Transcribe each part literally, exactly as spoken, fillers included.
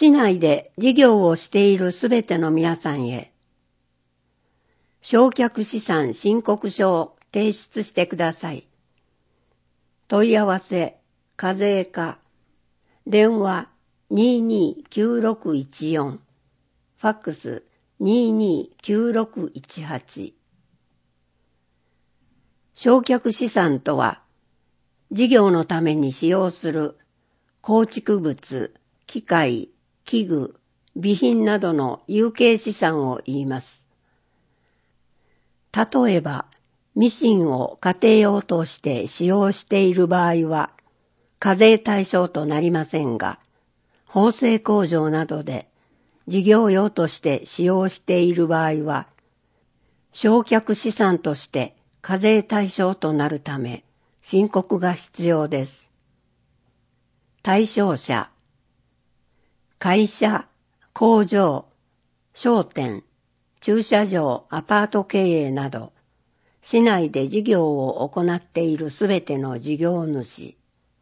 市内で事業をしているすべての皆さんへ、償却資産申告書を提出してください。問い合わせ、課税課、電話 にーにーきゅうろくいちよん、ファックス にーにーきゅうろくいちはち。償却資産とは、事業のために使用する構築物、機械、器具、備品などの有形資産を言います。例えば、ミシンを家庭用として使用している場合は、課税対象となりませんが、縫製工場などで事業用として使用している場合は、償却資産として課税対象となるため、申告が必要です。対象者、会社、工場、商店、駐車場、アパート経営など、市内で事業を行っているすべての事業主。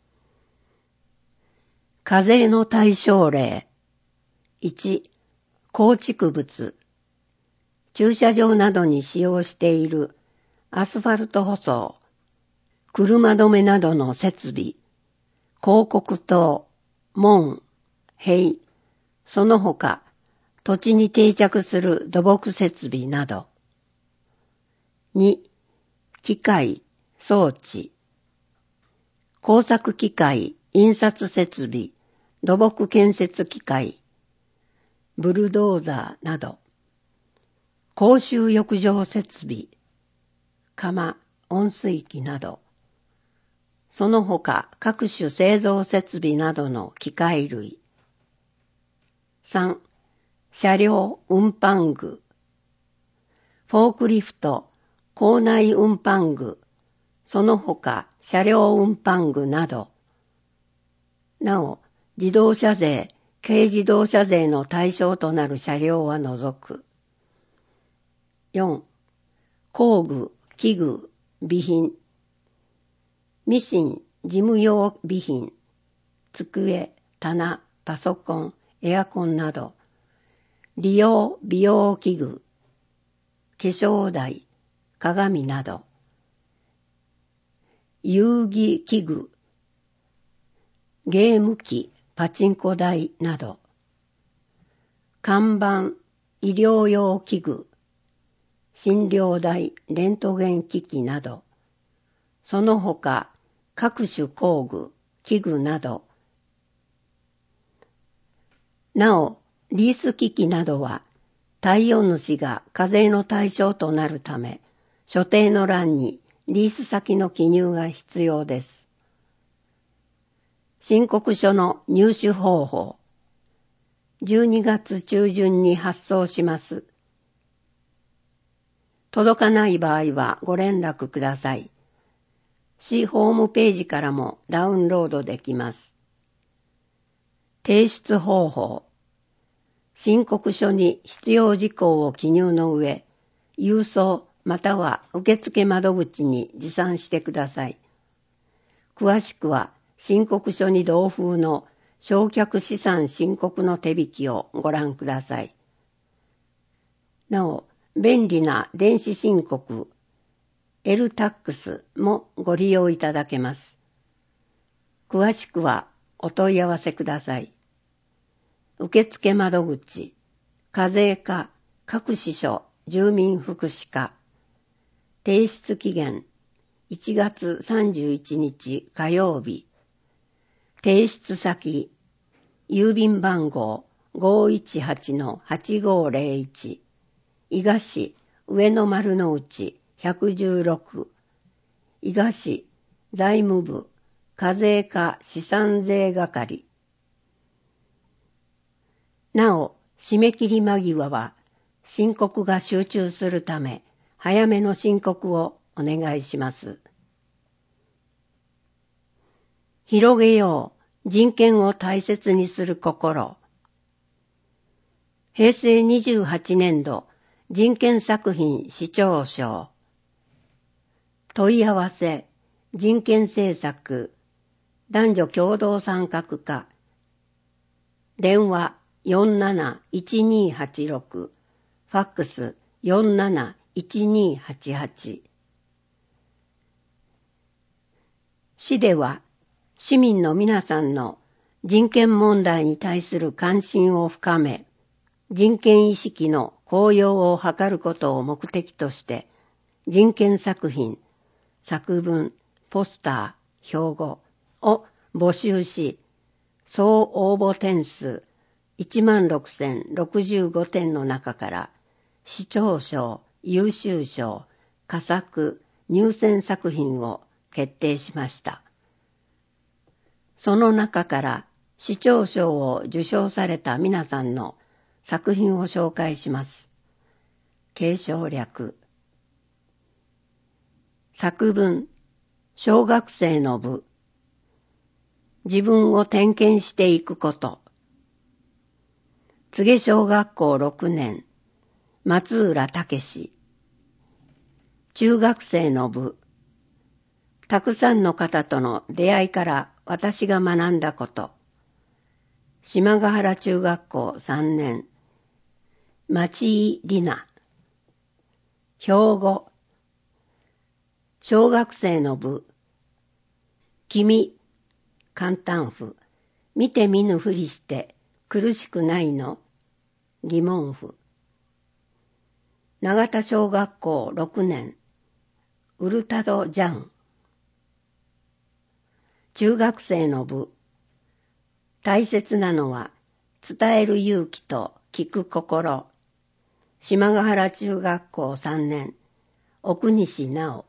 課税の対象例。いち、構築物。駐車場などに使用しているアスファルト舗装、車止めなどの設備、広告塔、門、塀、その他、土地に定着する土木設備など。に、機械、装置。工作機械、印刷設備、土木建設機械、ブルドーザーなど。公衆浴場設備、釜、温水器など。その他各種製造設備などの機械類。さん、車両運搬具。フォークリフト、構内運搬具、その他車両運搬具など。なお、自動車税、軽自動車税の対象となる車両は除く。よん、工具、器具、備品。ミシン、事務用備品、机、棚、パソコン、エアコンなど。利用、美容器具、化粧台、鏡など。遊戯器具、ゲーム機、パチンコ台など。看板、医療用器具、診療台、レントゲン機器など。その他、各種工具、器具など。なお、リース機器などは、貸与主が課税の対象となるため、所定の欄にリース先の記入が必要です。申告書の入手方法。じゅうにがつ中旬に発送します。届かない場合はご連絡ください。市ホームページからもダウンロードできます。提出方法。申告書に必要事項を記入の上、郵送または受付窓口に持参してください。詳しくは申告書に同封の償却資産申告の手引きをご覧ください。なお、便利な電子申告、エルタックス もご利用いただけます。詳しくはお問い合わせください。受付窓口、課税課、各支所、住民福祉課。提出期限、いちがつさんじゅういちにち火曜日。提出先、郵便番号 ごーいちはちのはちごーぜろいち、伊賀市上野丸の内ひゃくじゅうろく、伊賀市財務部課税課資産税係。なお、締め切り間際は申告が集中するため、早めの申告をお願いします。広げよう、人権を大切にする心。へいせいにじゅうはちねんど人権作品市長賞。問い合わせ、人権政策、男女共同参画課。電話よんなないちにはちろく、ファックス よんなないちにはちはち。市では市民の皆さんの人権問題に対する関心を深め、人権意識の高揚を図ることを目的として、人権作品、作文、ポスター、標語を募集し、総応募点数いちまんろくせんろくじゅうごてんの中から、市長賞、優秀賞、佳作、入選作品を決定しました。その中から市長賞を受賞された皆さんの作品を紹介します。継承略。作文、小学生の部。自分を点検していくこと。柘植小学校ろくねん、松浦武史。中学生の部。たくさんの方との出会いから私が学んだこと。島ヶ原中学校さんねん、町井里奈。標語。小学生の部。君、簡単符。見て見ぬふりして苦しくないの。疑問符。長田小学校ろくねん、ウルタドジャン。中学生の部。大切なのは伝える勇気と聞く心。島ヶ原中学校さんねん、奥西直。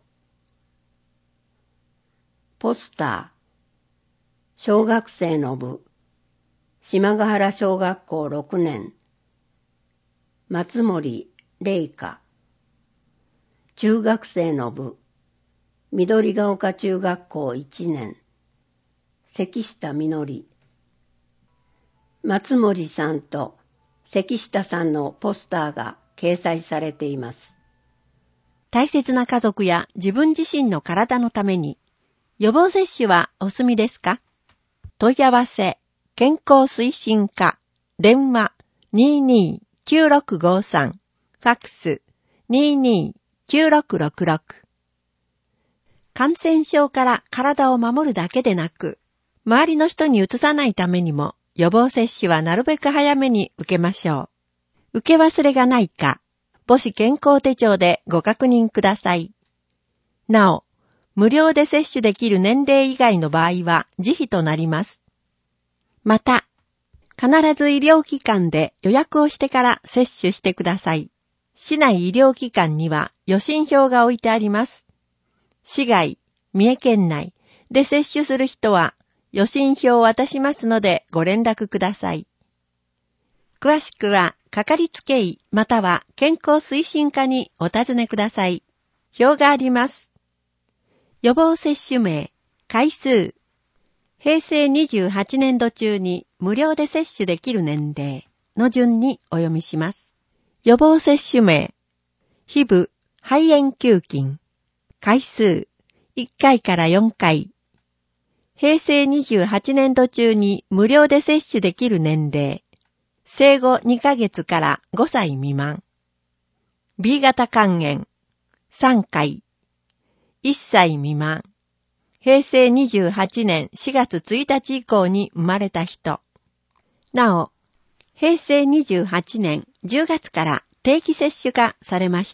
ポスター。小学生の部。島ヶ原小学校ろくねん、松森玲香。中学生の部。緑ヶ丘中学校いちねん、関下みのり。松森さんと関下さんのポスターが掲載されています。 大切な家族や自分自身の体のために、予防接種はお済みですか？問い合わせ、健康推進課、電話 にーにーきゅうろくごさん、ファックス にーにーきゅうろくろくろく。感染症から体を守るだけでなく、周りの人にうつさないためにも、予防接種はなるべく早めに受けましょう。受け忘れがないか、母子健康手帳でご確認ください。なお、無料で接種できる年齢以外の場合は自費となります。また、必ず医療機関で予約をしてから接種してください。市内医療機関には予診票が置いてあります。市外、三重県内で接種する人は予診票を渡しますのでご連絡ください。詳しくは、かかりつけ医または健康推進課にお尋ねください。表があります。予防接種名、回数、平成にじゅうはちねんど中に無料で接種できる年齢の順にお読みします。予防接種名、皮膚肺炎球菌、回数、いっかいからよんかい。平成にじゅうはちねんど中に無料で接種できる年齢、生後にかげつからごさい未満。B 型肝炎、さんかい。いっさい未満。平成にじゅうはちねんしがつついたち以降に生まれた人。なお、平成にじゅうはちねんじゅうがつから定期接種化されました。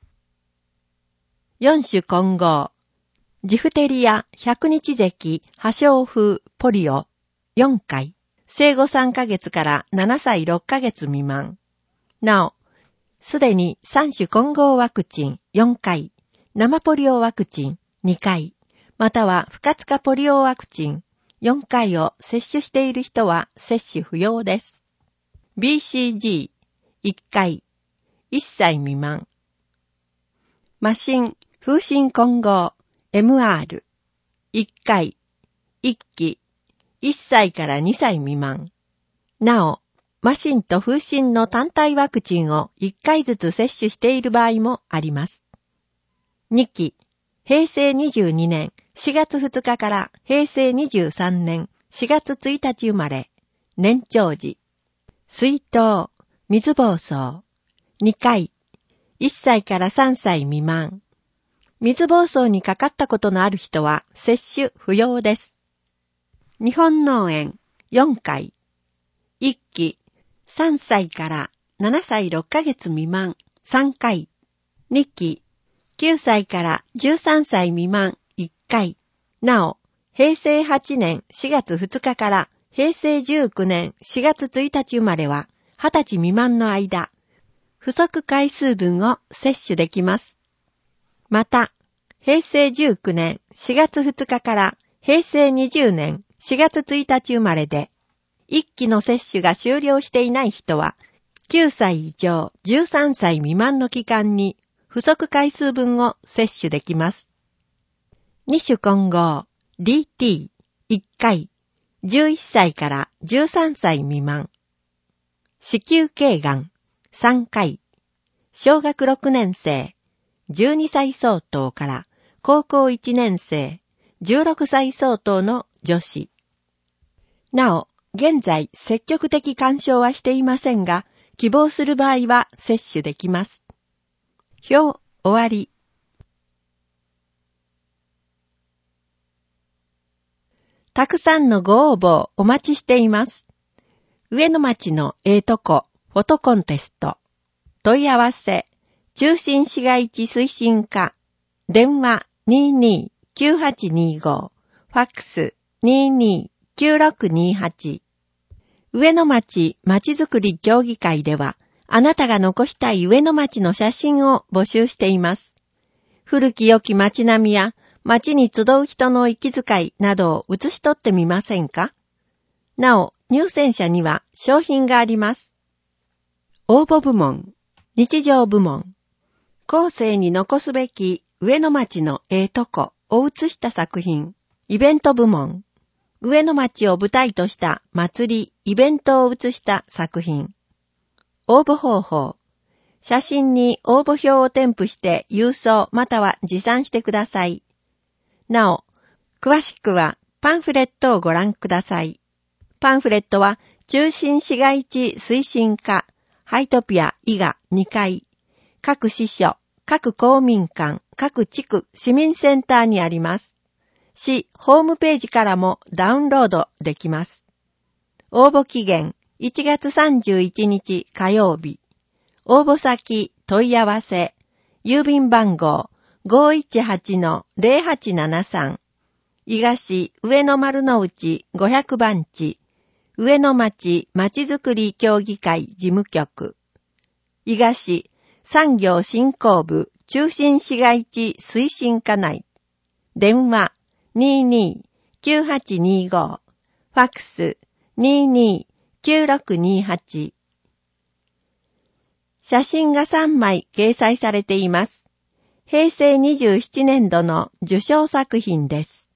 よん種混合。ジフテリア百日咳破傷風ポリオよんかい。生後さんかげつからななさいろっかげつ未満。なお、すでにさん種混合ワクチンよんかい。生ポリオワクチンにかい、または不活化ポリオワクチンよんかいを接種している人は接種不要です。ビーシージーいっかい、いっさい未満。麻疹、風疹混合 エムアールいっかい、いっき、いっさいからにさい未満。なお、麻疹と風疹の単体ワクチンをいっかいずつ接種している場合もあります。にき、平成にじゅうにねんしがつふつかから平成にじゅうさんねんしがつついたち生まれ、年長児。 水筒、水疱瘡。にかい、いっさいからさんさい未満。水疱瘡にかかったことのある人は接種不要です。日本脳炎よんかい。いっき、さんさいからななさいろっかげつ未満さんかい。にき、きゅうさいからじゅうさんさい未満いっかい。なお、へいせいはちねんしがつふつかからへいせいじゅうきゅうねんしがつついたち生まれははたち未満の間、不足回数分を接種できます。また、へいせいじゅうきゅうねんしがつふつかからへいせいにじゅうねんしがつついたち生まれで、いっきの接種が終了していない人は、きゅうさい以上じゅうさんさい未満の期間に不足回数分を接種できます。に種混合 ディーティーいっかい、じゅういっさいからじゅうさんさい未満。子宮頸がんさんかい、小学ろくねんせい、じゅうにさい相当から高校いちねんせい、じゅうろくさい相当の女子。なお、現在積極的干渉はしていませんが、希望する場合は接種できます。表終わり。たくさんのご応募をお待ちしています。上野町のええとこフォトコンテスト。問い合わせ、中心市街地推進課、電話 にーにーきゅうはちにーご、ファックス にーにーきゅうろくにーはち。上野町まちづくり協議会では、あなたが残したい上野町の写真を募集しています。古き良き町並みや町に集う人の息遣いなどを写し取ってみませんか？なお、入選者には賞品があります。応募部門、日常部門、後世に残すべき上野町のええとこを写した作品、イベント部門、上野町を舞台とした祭り、イベントを写した作品。応募方法。写真に応募表を添付して郵送または持参してください。なお、詳しくはパンフレットをご覧ください。パンフレットは中心市街地推進課、ハイトピア伊賀にかい、各支所、各公民館、各地区市民センターにあります。市ホームページからもダウンロードできます。応募期限いちがつさんじゅういちにち火曜日。応募先問い合わせ、郵便番号 ごーいちはちのぜろはちななさん、伊賀市上野丸の内ごひゃくばんち、上野町まちづくり協議会事務局、伊賀市産業振興部中心市街地推進課内、電話 にーにーきゅうはちにーご、ファックス にーにーきゅうろくにーはち。写真がさんまい掲載されています。へいせいにじゅうななねんどの受賞作品です。